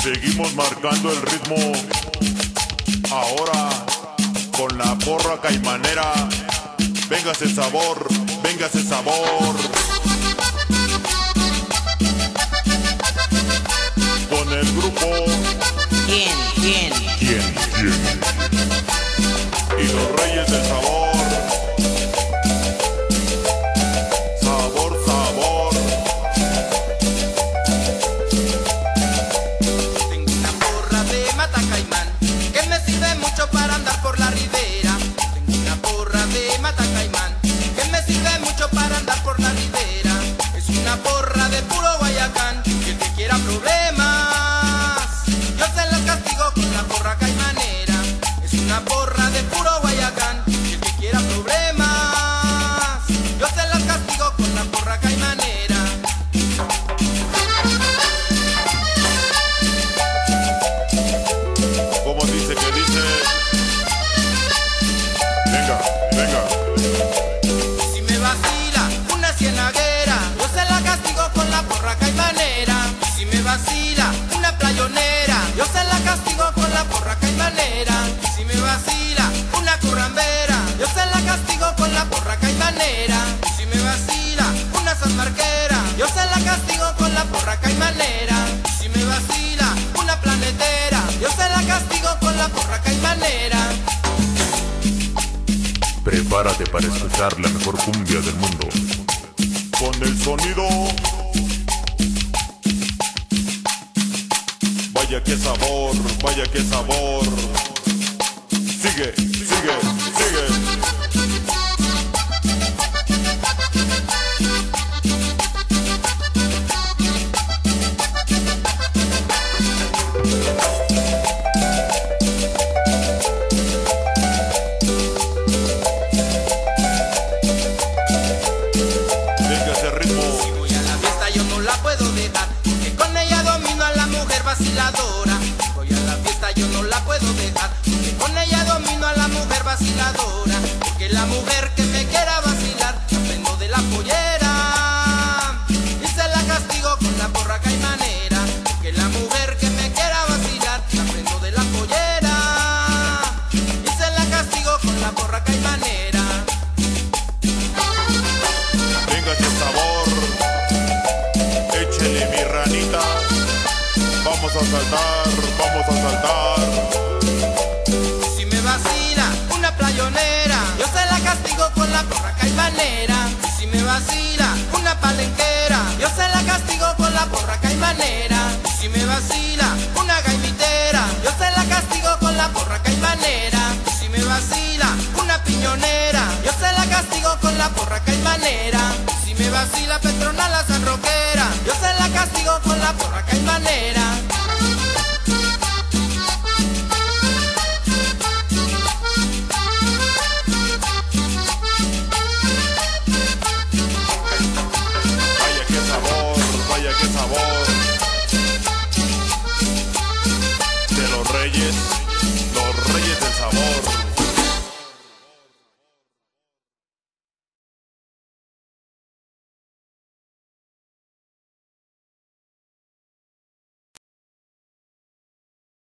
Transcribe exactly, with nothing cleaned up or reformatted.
Seguimos marcando el ritmo. Ahora con la porra caimanera. Véngase el sabor, véngase el sabor. Con el grupo. ¿Quién? ¿Quién? ¿Quién? ¿Quién? Y los reyes del sabor. Sabor, sabor. Tengo una porra de Mata Caimán que me sirve mucho para andar por la ribera. Tengo una porra de Mata Caimán que me sirve mucho para andar por la ribera. Es una porra de puro Guayacán y el que quiera problemas yo se los castigo con la porra caimanera. Es una porra de puro Guayacán y el que quiera problemas yo se los castigo con la porra caimanera. Como dice que dice. Venga, venga. Si me vacila una cienaguera, yo se la castigo con la porra caimanera. Si me vacila una playonera, yo se la castigo con la porra caimanera. Si me vacila una currambera, yo se la castigo con la porra caimanera. Si me vacila una sanmarquera, yo se la castigo con la porra caimanera. Si me vacila una planetera, yo se la castigo con la porra caimanera. Prepárate para escuchar la mejor cumbia del mundo. Con el sonido. Vaya que sabor, vaya que sabor. Sigue, sigue, sigue. Si voy a la fiesta yo no la puedo dejar, porque con ella domino a la mujer vaciladora. Si voy a la fiesta yo no la puedo dejar, porque con ella domino a la mujer vaciladora. Porque la mujer que me quiera vacilar, la prendo de la pollera y se la castigo con la porra caimanera. Porque la mujer que me quiera vacilar, la prendo de la pollera y se la castigo con la porra caimanera. Véngase el sabor. Échele mi ranita. Vamos a saltar, vamos a saltar. Si me vacila una playonera, yo se la castigo con la porra caimanera. Si me vacila una palenquera, yo se la castigo con la porra caimanera. Si me vacila una gaimitera, yo se la castigo con la porra caimanera. Si me vacila una piñonera, yo se la castigo con la porra caimanera. Si me vacila Petronala